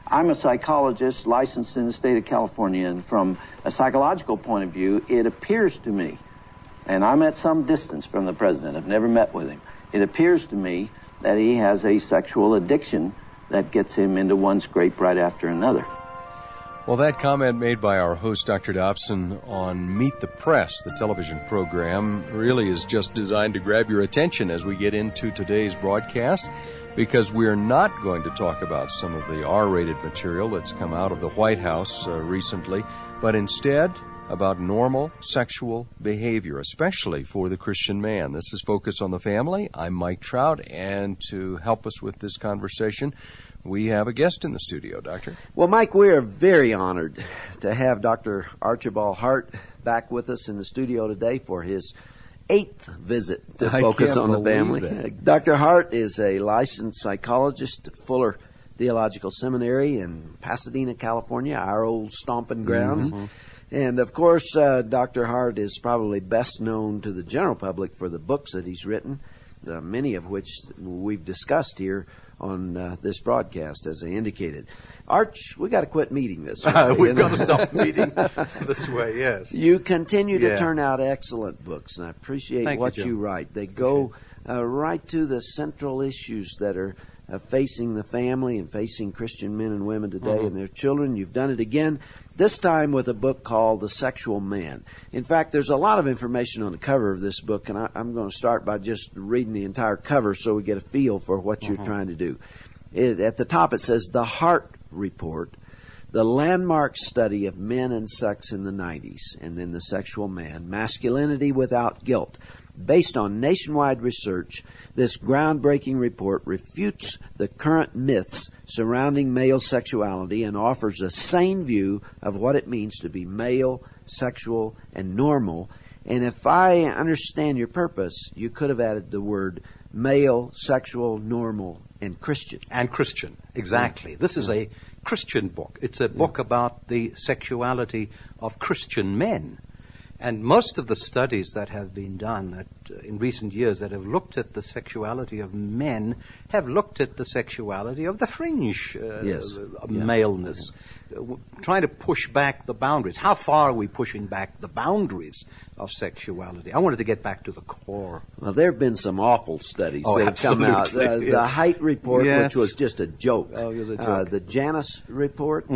I'm a psychologist licensed in the state of California, and from a psychological point of view, it appears to me, and I'm at some distance from the president, I've never met with him, it appears to me that he has a sexual addiction that gets him into one scrape right after another. Well, that comment made by our host, Dr. Dobson, on Meet the Press, the television program, really is just designed to grab your attention as we get into today's broadcast, because we're not going to talk about some of the R-rated material that's come out of the White House recently, but instead about normal sexual behavior, especially for the Christian man. This is Focus on the Family. I'm Mike Trout, and to help us with this conversation, we have a guest in the studio, Doctor. Well, Mike, we are very honored to have Dr. Archibald Hart back with us in the studio today for his 8th visit to Focus on the Family. Dr. Hart is a licensed psychologist at Fuller Theological Seminary in Pasadena, California, our old stomping grounds. Mm-hmm. And, of course, Dr. Hart is probably best known to the general public for the books that he's written, many of which we've discussed here on this broadcast, as I indicated. Arch, we got to quit meeting this way. We've got to stop meeting this way, yes. You continue to turn out excellent books, and I appreciate what you write. They go right to the central issues that are facing the family and facing Christian men and women today and their children. You've done it again, this time with a book called The Sexual Man. In fact, there's a lot of information on the cover of this book, and I'm going to start by just reading the entire cover so we get a feel for what you're trying to do. At the top it says, The Hart Report, the landmark study of men and sex in the 90s, and then The Sexual Man, Masculinity Without Guilt. Based on nationwide research, this groundbreaking report refutes the current myths surrounding male sexuality and offers a sane view of what it means to be male, sexual, and normal. And if I understand your purpose, you could have added the word male, sexual, normal, and Christian. And Christian, exactly. This is a Christian book. It's a book about the sexuality of Christian men. And most of the studies that have been done in recent years that have looked at the sexuality of men have looked at the sexuality of the fringe maleness, trying to push back the boundaries. How far are we pushing back the boundaries of sexuality? I wanted to get back to the core. Well, there have been some awful studies that have come out. The Height Report, which was just a joke. Oh, it was a joke. The Janus Report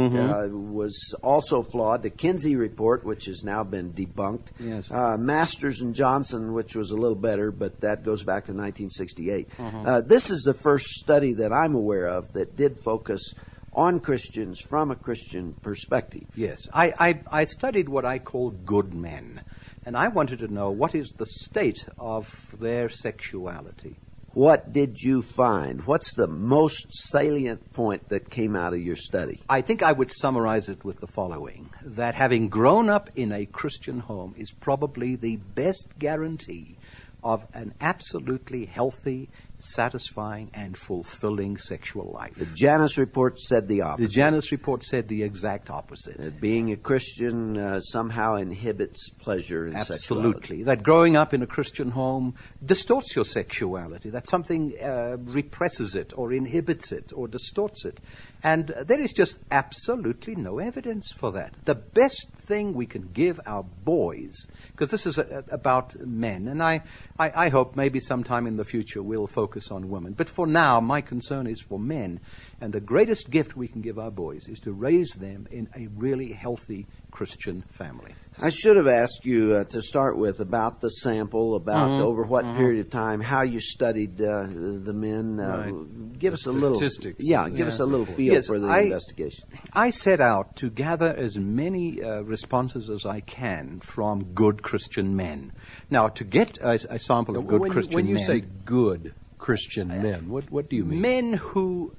was also flawed. The Kinsey Report, which has now been debunked. Yes. Masters and Johnson, which was a little better, but that goes back to 1968. This is the first study that I'm aware of that did focus on Christians from a Christian perspective. Yes. I studied what I call good men, and I wanted to know what is the state of their sexuality. What did you find? What's the most salient point that came out of your study? I think I would summarize it with the following, that having grown up in a Christian home is probably the best guarantee of an absolutely healthy, satisfying, and fulfilling sexual life. The Janus Report said the opposite. The Janus Report said the exact opposite. Being a Christian somehow inhibits pleasure in sexuality. Absolutely. That growing up in a Christian home distorts your sexuality. That something represses it or inhibits it or distorts it. And there is just absolutely no evidence for that. The best thing we can give our boys, because this is about men, and I hope maybe sometime in the future we'll focus on women. But for now, my concern is for men. And the greatest gift we can give our boys is to raise them in a really healthy Christian family. I should have asked you to start with about the sample, about over what period of time, how you studied the men. Right. Give us a little statistics. Give us a little feel for the investigation. I set out to gather as many responses as I can from good Christian men. Now, to get a sample of good Christian men... When you say good Christian men, what do you mean? Men who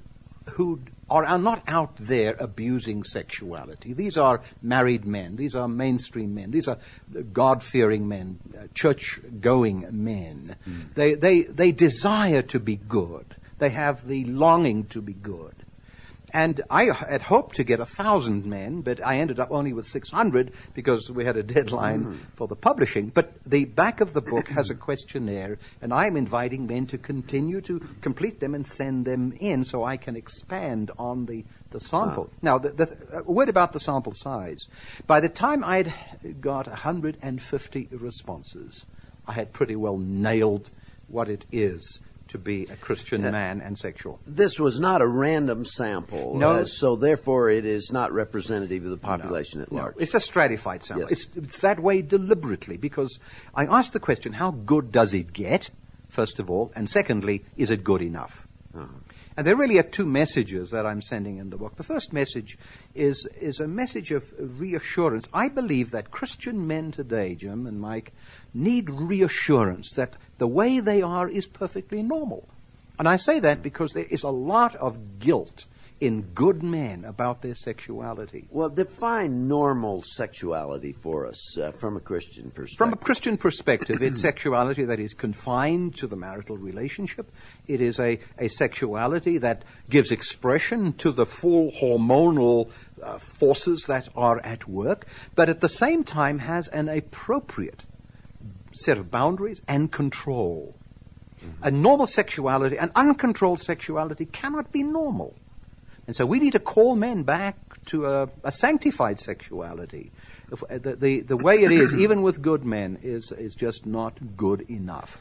are not out there abusing sexuality. These are married men. These are mainstream men. These are God-fearing men, church-going men. They desire to be good. They have the longing to be good. And I had hoped to get 1,000 men, but I ended up only with 600 because we had a deadline for the publishing. But the back of the book has a questionnaire, and I'm inviting men to continue to complete them and send them in so I can expand on the sample. Now, a word about the sample size. By the time I'd got 150 responses, I had pretty well nailed what it is to be a Christian man and sexual. This was not a random sample, no. So therefore it is not representative of the population at large. No. It's a stratified sample. Yes. It's that way deliberately because I asked the question, how good does it get, first of all, and secondly, is it good enough? Uh-huh. And there really are two messages that I'm sending in the book. The first message is a message of reassurance. I believe that Christian men today, Jim and Mike, need reassurance that the way they are is perfectly normal. And I say that because there is a lot of guilt in good men about their sexuality. Well, define normal sexuality for us from a Christian perspective. From a Christian perspective, it's sexuality that is confined to the marital relationship. It is a sexuality that gives expression to the full hormonal forces that are at work, but at the same time has an appropriate set of boundaries and control. A normal sexuality, an uncontrolled sexuality cannot be normal. And so we need to call men back to a sanctified sexuality. The way it is, even with good men, is just not good enough.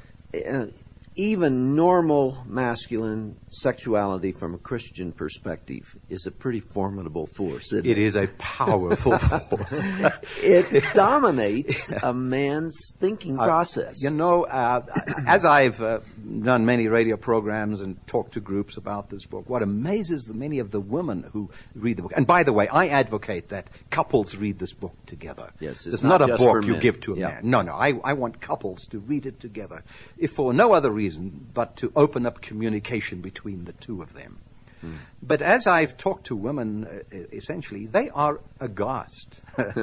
Even normal masculine sexuality from a Christian perspective is a pretty formidable force, isn't it? It is a powerful force. It dominates a man's thinking process. As I've done many radio programs and talked to groups about this book, what amazes many of the women who read the book, and by the way, I advocate that couples read this book together. Yes, it's not a book you give to a man. No, I want couples to read it together, if for no other reason but to open up communication between the two of them. But as I've talked to women, essentially, they are aghast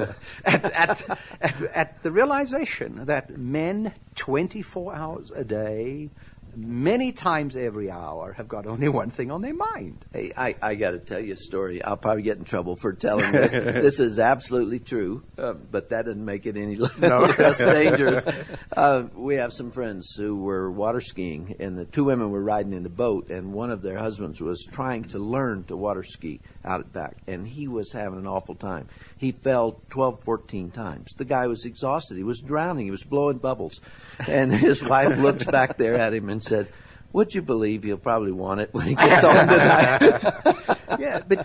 at the realization that men 24 hours a day, many times every hour, have got only one thing on their mind. Hey, I got to tell you a story. I'll probably get in trouble for telling this. This is absolutely true, but that doesn't make it any less dangerous. We have some friends who were water skiing, and the two women were riding in the boat, and one of their husbands was trying to learn to water ski out at back, and he was having an awful time. He fell 12, 14 times. The guy was exhausted. He was drowning. He was blowing bubbles. And his wife looked back there at him and said, "Would you believe he'll probably want it when he gets home tonight?" Yeah, but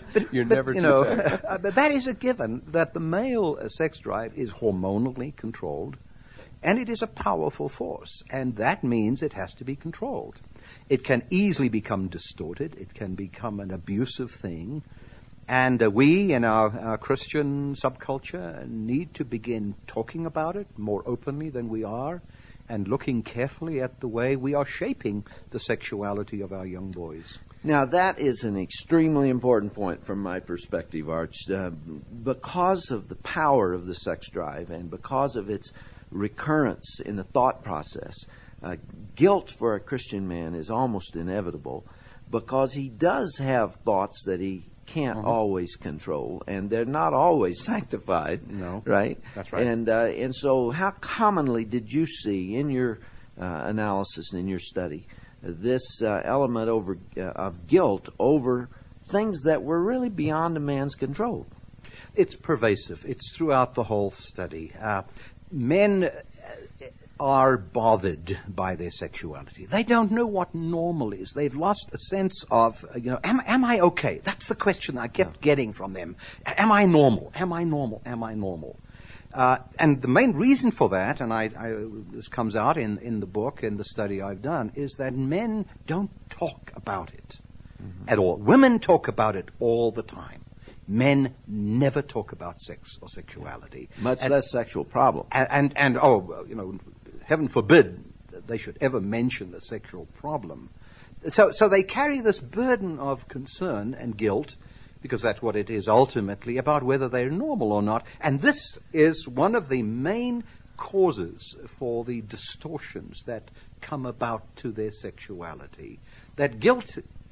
but that is a given, that the male sex drive is hormonally controlled, and it is a powerful force, and that means it has to be controlled. It can easily become distorted. It can become an abusive thing. And we, in our Christian subculture, need to begin talking about it more openly than we are, and looking carefully at the way we are shaping the sexuality of our young boys. Now, that is an extremely important point from my perspective, Arch. Because of the power of the sex drive and because of its recurrence in the thought process, guilt for a Christian man is almost inevitable because he does have thoughts that he can't always control, and they're not always sanctified. No, right? That's right. And so, how commonly did you see in your analysis and in your study this element of guilt over things that were really beyond a man's control? It's pervasive. It's throughout the whole study. Men are bothered by their sexuality. They don't know what normal is. They've lost a sense of, am I okay? That's the question I kept getting from them. Am I normal? Am I normal? Am I normal? And the main reason for that, and this comes out in the book and the study I've done, is that men don't talk about it at all. Women talk about it all the time. Men never talk about sex or sexuality. Much less sexual problems. And heaven forbid they should ever mention a sexual problem. So they carry this burden of concern and guilt, because that's what it is ultimately, about whether they're normal or not. And this is one of the main causes for the distortions that come about to their sexuality. That guilt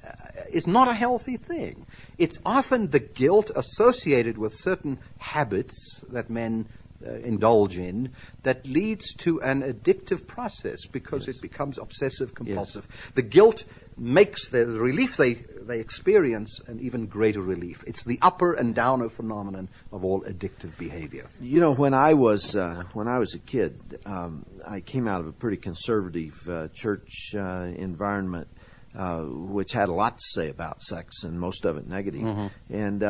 is not a healthy thing. It's often the guilt associated with certain habits that men indulge in that leads to an addictive process because it becomes obsessive compulsive. Yes. The guilt makes the relief they experience an even greater relief. It's the upper and downer phenomenon of all addictive behavior. You know, when I was a kid, I came out of a pretty conservative church environment, which had a lot to say about sex, and most of it negative. Mm-hmm. And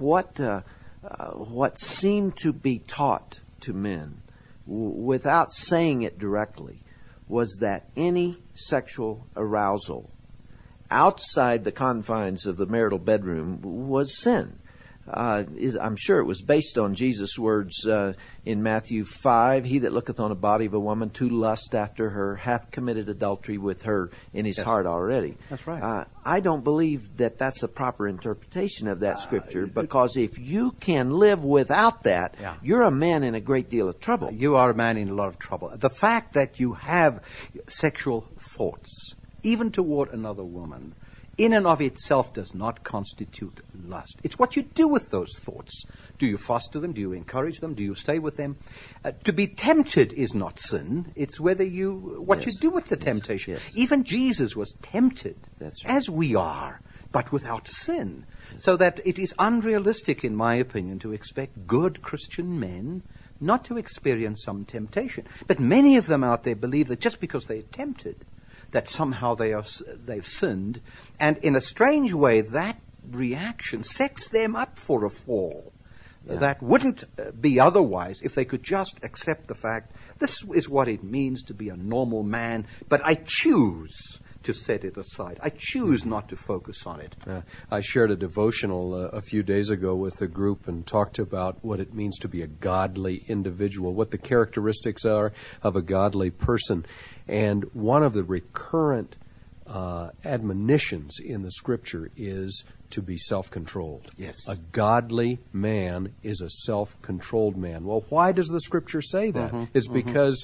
what seemed to be taught to men, without saying it directly, was that any sexual arousal outside the confines of the marital bedroom was sin. I'm sure it was based on Jesus' words in Matthew 5, "He that looketh on a body of a woman to lust after her hath committed adultery with her in his heart already." That's right. I don't believe that that's a proper interpretation of that scripture, because if you can live without that, you're a man in a great deal of trouble. You are a man in a lot of trouble. The fact that you have sexual thoughts, even toward another woman, in and of itself does not constitute lust. It's what you do with those thoughts. Do you foster them? Do you encourage them? Do you stay with them? To be tempted is not sin. It's what you do with the temptation. Yes. Even Jesus was tempted, as we are, but without sin. So that it is unrealistic, in my opinion, to expect good Christian men not to experience some temptation. But many of them out there believe that just because they're tempted, that somehow they've sinned, and in a strange way, that reaction sets them up for a fall that wouldn't be otherwise if they could just accept the fact, this is what it means to be a normal man, but I choose to set it aside. I choose not to focus on it. I shared a devotional a few days ago with a group and talked about what it means to be a godly individual, what the characteristics are of a godly person. And one of the recurrent admonitions in the Scripture is to be self-controlled. Yes. A godly man is a self-controlled man. Well, why does the Scripture say that? It's because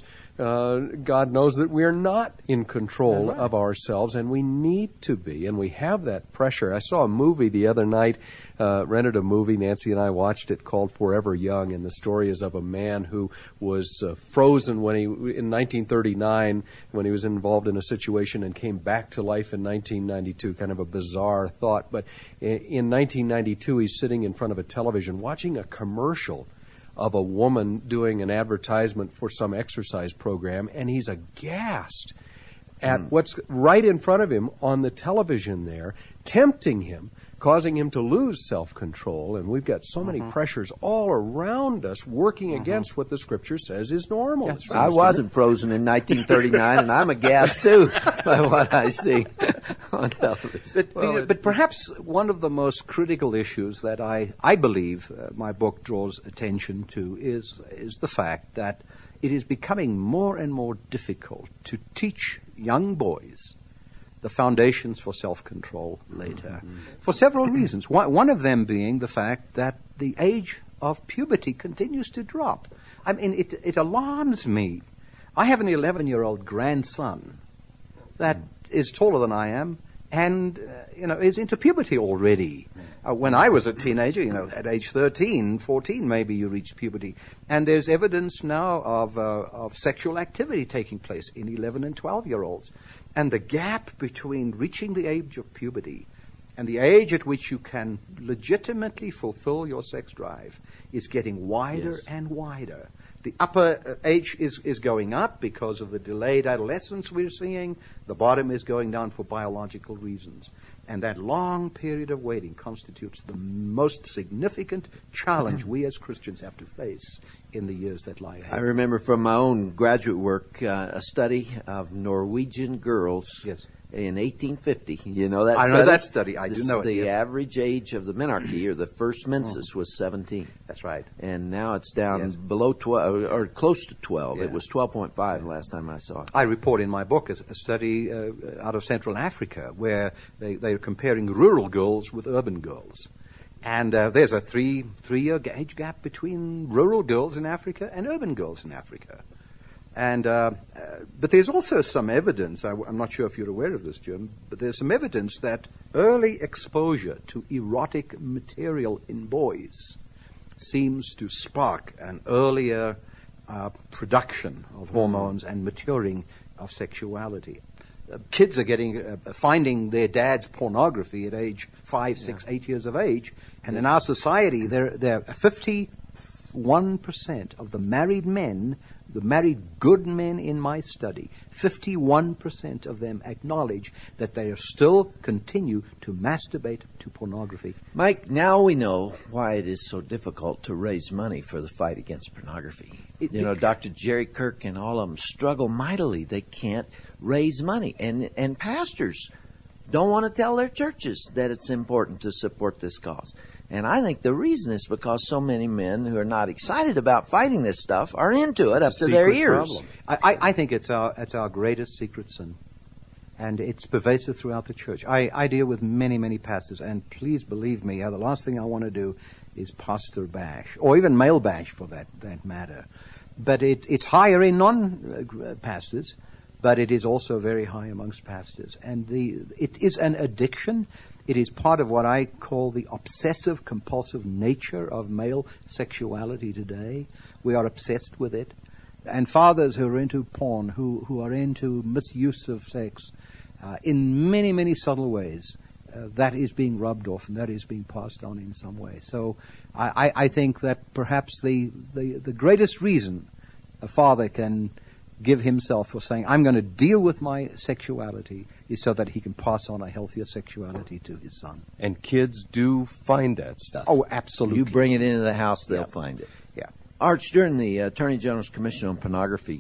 God knows that we're not in control of ourselves, and we need to be, and we have that pressure. I saw a movie the other night, rented a movie, Nancy and I watched it, called Forever Young, and the story is of a man who was frozen in 1939 when he was involved in a situation and came back to life in 1992, kind of a bizarre thought. But in 1992, he's sitting in front of a television watching a commercial of a woman doing an advertisement for some exercise program, and he's aghast at what's right in front of him on the television there, tempting him, causing him to lose self-control. And we've got so many pressures all around us working against what the Scripture says is normal. Yes, I wasn't frozen in 1939, and I'm aghast, too, by what I see on television. But perhaps one of the most critical issues that I believe my book draws attention to is the fact that it is becoming more and more difficult to teach young boys the foundations for self-control later, for several reasons. One of them being the fact that the age of puberty continues to drop. I mean, it alarms me. I have an 11-year-old grandson that is taller than I am and, is into puberty already. When I was a teenager, at age 13, 14, maybe you reached puberty. And there's evidence now of sexual activity taking place in 11 and 12-year-olds. And the gap between reaching the age of puberty and the age at which you can legitimately fulfill your sex drive is getting wider and wider. The upper age is going up because of the delayed adolescence we're seeing. The bottom is going down for biological reasons. And that long period of waiting constitutes the most significant challenge we as Christians have to face in the years that lie ahead. I remember from my own graduate work a study of Norwegian girls in 1850. You know that study? I know that study. I do know it. The average age of the menarche, or the first menses, was 17. That's right. And now it's down below 12, or close to 12. It was 12.5 the last time I saw it. I report in my book a study out of Central Africa where they're comparing rural girls with urban girls. And there's a three-year age gap between rural girls in Africa and urban girls in Africa. But there's also some evidence, I'm not sure if you're aware of this, Jim, but there's some evidence that early exposure to erotic material in boys seems to spark an earlier production of hormones and maturing of sexuality. Kids are finding their dad's pornography at age 5, 6, 8 years of age, and in our society, there 51% of the married men, the married good men in my study, 51% of them acknowledge that they still continue to masturbate to pornography. Mike, now we know why it is so difficult to raise money for the fight against pornography. Dr. Jerry Kirk and all of them struggle mightily. They can't raise money. And pastors don't want to tell their churches that it's important to support this cause. And I think the reason is because so many men who are not excited about fighting this stuff are into it up to their ears. I think it's our greatest secret sin. And it's pervasive throughout the church. I deal with many, many pastors, and please believe me, the last thing I want to do is pastor bash, or even male bash for that matter. But it's higher in non-pastors, but it is also very high amongst pastors. And it is an addiction. It is part of what I call the obsessive-compulsive nature of male sexuality today. We are obsessed with it. And fathers who are into porn, who are into misuse of sex, in many, many subtle ways, that is being rubbed off and that is being passed on in some way. So I think that perhaps the greatest reason a father can give himself for saying, I'm going to deal with my sexuality, is so that he can pass on a healthier sexuality to his son. And kids do find that stuff. Oh, absolutely. You bring it into the house, they'll find it. Yeah. Arch, during the Attorney General's Commission on Pornography,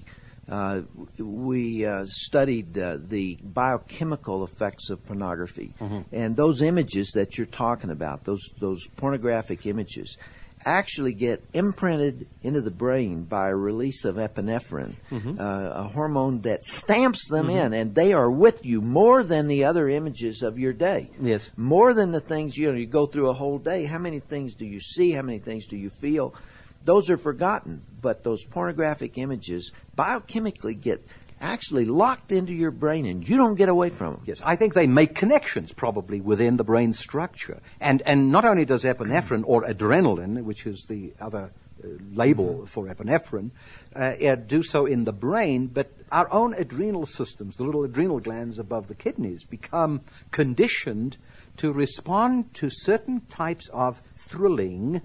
we studied the biochemical effects of pornography. Mm-hmm. And those images that you're talking about, those pornographic images, actually get imprinted into the brain by a release of epinephrine, mm-hmm. A hormone that stamps them mm-hmm. in, and they are with you more than the other images of your day. Yes. More than the things, you go through a whole day. How many things do you see? How many things do you feel? Those are forgotten, but those pornographic images biochemically get actually locked into your brain, and you don't get away from them. Yes, I think they make connections probably within the brain structure. And not only does epinephrine or adrenaline, which is the other label for epinephrine, do so in the brain, but our own adrenal systems, the little adrenal glands above the kidneys, become conditioned to respond to certain types of thrilling,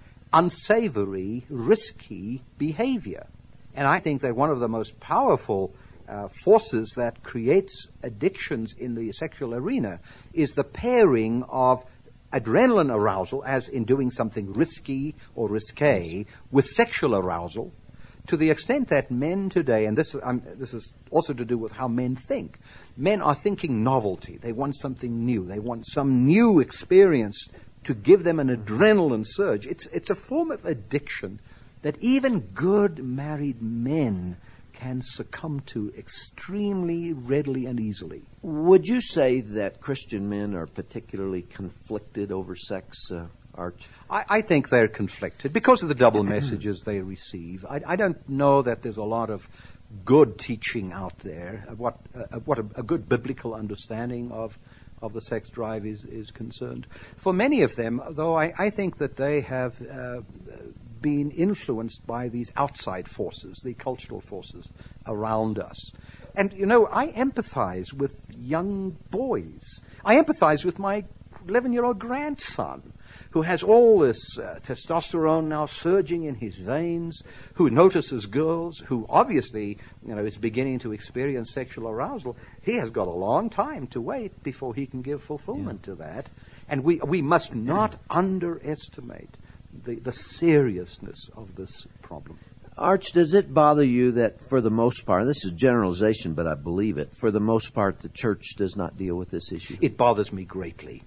unsavory, risky behavior. And I think that one of the most powerful forces that creates addictions in the sexual arena is the pairing of adrenaline arousal, as in doing something risky or risque, with sexual arousal, to the extent that men today, and this is also to do with how men think, men are thinking novelty. They want something new. They want some new experience to give them an adrenaline surge. It's a form of addiction that even good married men can succumb to extremely readily and easily. Would you say that Christian men are particularly conflicted over sex, Arch? I think they're conflicted because of the double messages they receive. I don't know that there's a lot of good teaching out there of what a good biblical understanding of the sex drive is concerned. For many of them, though, I think that they have been influenced by these outside forces, the cultural forces around us. And, I empathize with young boys. I empathize with my 11-year-old grandson, who has all this testosterone now surging in his veins, who notices girls, who obviously, is beginning to experience sexual arousal. He has got a long time to wait before he can give fulfillment to that. And we must not underestimate the seriousness of this problem. Arch, does it bother you that for the most part, this is generalization, but I believe it, for the most part the church does not deal with this issue? It bothers me greatly.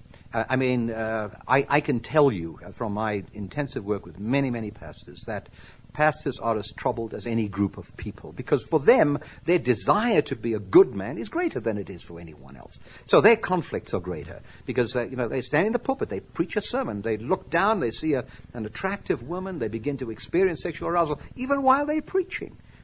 I can tell you from my intensive work with many, many pastors that pastors are as troubled as any group of people, because for them, their desire to be a good man is greater than it is for anyone else. So their conflicts are greater because they stand in the pulpit, they preach a sermon, they look down, they see an attractive woman, they begin to experience sexual arousal even while they're preaching.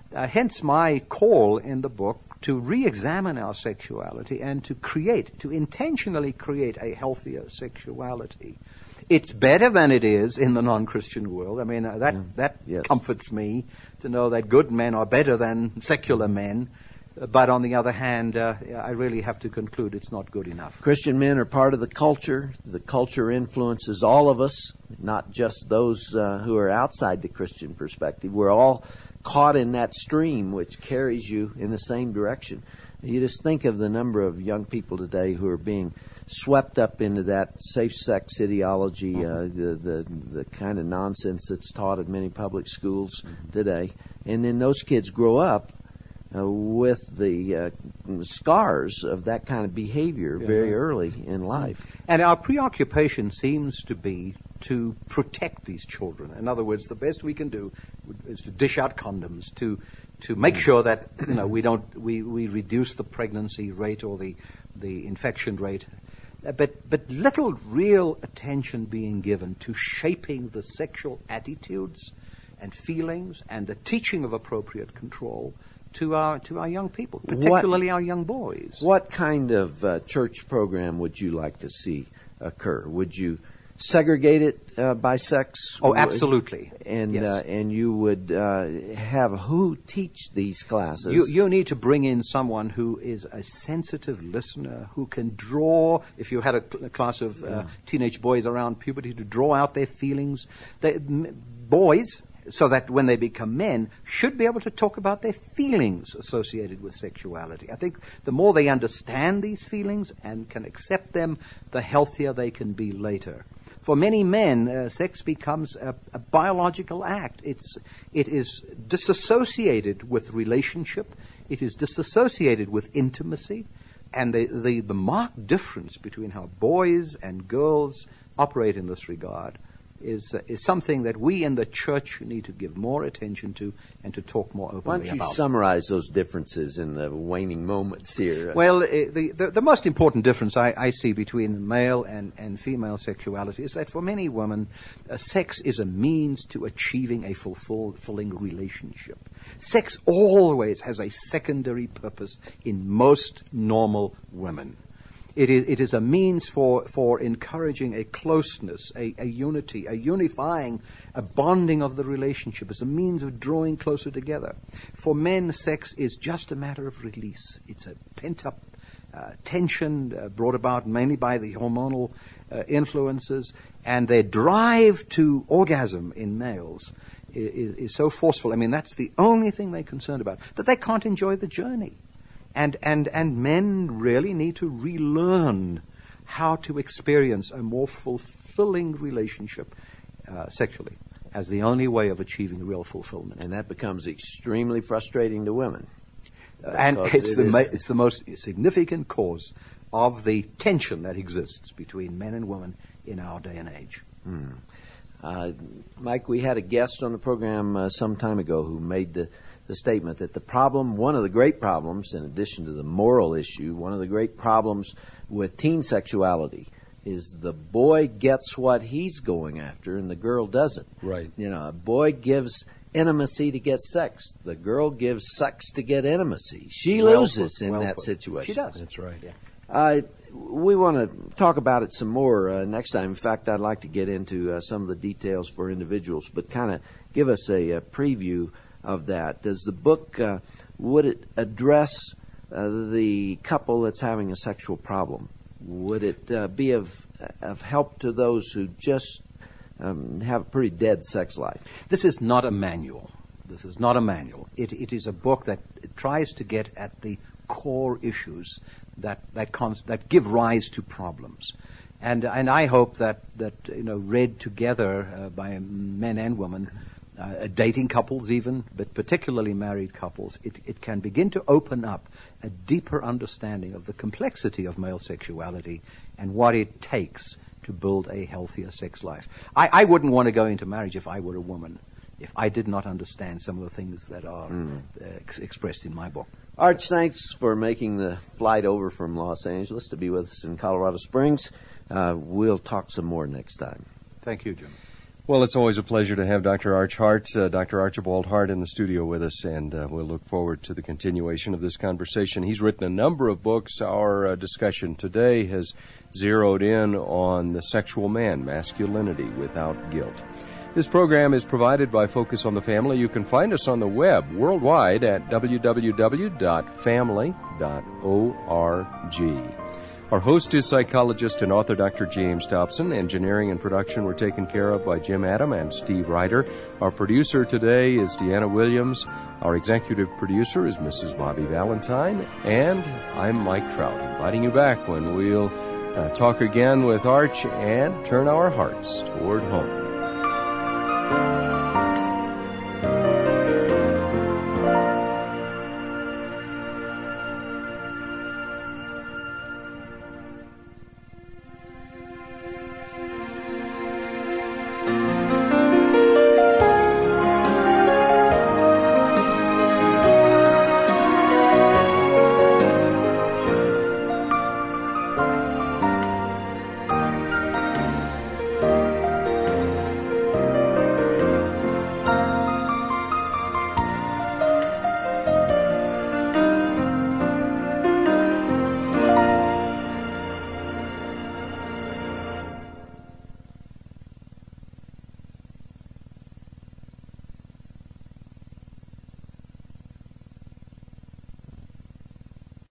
Hence my call in the book to re-examine our sexuality and to intentionally create a healthier sexuality. It's better than it is in the non-Christian world. I mean, that yes. comforts me to know that good men are better than secular men. But on the other hand, I really have to conclude it's not good enough. Christian men are part of the culture. The culture influences all of us, not just those who are outside the Christian perspective. We're all caught in that stream which carries you in the same direction. You just think of the number of young people today who are being swept up into that safe sex ideology, the kind of nonsense that's taught in many public schools today. And then those kids grow up with the scars of that kind of behavior very early in life. And our preoccupation seems to be to protect these children. In other words, the best we can do is to dish out condoms, to make sure that we reduce the pregnancy rate or the infection rate. But little real attention being given to shaping the sexual attitudes and feelings and the teaching of appropriate control to our young people, particularly our young boys. What kind of church program would you like to see occur? Would you segregate it by sex? Oh, absolutely. And yes. And you would have who teach these classes? You need to bring in someone who is a sensitive listener, who can draw, if you had a class of teenage boys around puberty, to draw out their feelings. Boys, so that when they become men, should be able to talk about their feelings associated with sexuality. I think the more they understand these feelings and can accept them, the healthier they can be later. For many men, sex becomes a biological act. It is disassociated with relationship. It is disassociated with intimacy. And the marked difference between how boys and girls operate in this regard is something that we in the church need to give more attention to and to talk more openly about. Why don't you summarize those differences in the waning moments here? Well, the most important difference I see between male and female sexuality is that for many women, sex is a means to achieving a fulfilling relationship. Sex always has a secondary purpose in most normal women. It is a means for encouraging a closeness, a unity, a unifying, a bonding of the relationship. It's a means of drawing closer together. For men, sex is just a matter of release. It's a pent-up tension brought about mainly by the hormonal influences, and their drive to orgasm in males is so forceful. I mean, that's the only thing they're concerned about, that they can't enjoy the journey. And men really need to relearn how to experience a more fulfilling relationship sexually as the only way of achieving real fulfillment. And that becomes extremely frustrating to women. And it's the most significant cause of the tension that exists between men and women in our day and age. Mike, we had a guest on the program some time ago who made the statement that one of the great problems, in addition to the moral issue, one of the great problems with teen sexuality is the boy gets what he's going after and the girl doesn't. Right. A boy gives intimacy to get sex. The girl gives sex to get intimacy. She loses in that situation. She does. That's right. Yeah. We want to talk about it some more next time. In fact, I'd like to get into some of the details for individuals, but kind of give us a preview of that. Does the book, would it address the couple that's having a sexual problem? Would it be of help to those who just have a pretty dead sex life? This is not a manual. It is a book that tries to get at the core issues that give rise to problems. And I hope that read together by men and women, dating couples even, but particularly married couples, it can begin to open up a deeper understanding of the complexity of male sexuality and what it takes to build a healthier sex life. I wouldn't want to go into marriage if I were a woman, if I did not understand some of the things that are expressed in my book. Arch, thanks for making the flight over from Los Angeles to be with us in Colorado Springs. We'll talk some more next time. Thank you, Jim. Well, it's always a pleasure to have Dr. Dr. Archibald Hart in the studio with us, and we'll look forward to the continuation of this conversation. He's written a number of books. Our discussion today has zeroed in on the sexual man, masculinity without guilt. This program is provided by Focus on the Family. You can find us on the web worldwide at www.family.org. Our host is psychologist and author Dr. James Dobson. Engineering and production were taken care of by Jim Adam and Steve Ryder. Our producer today is Deanna Williams. Our executive producer is Mrs. Bobby Valentine. And I'm Mike Trout, inviting you back when we'll talk again with Arch and turn our hearts toward home.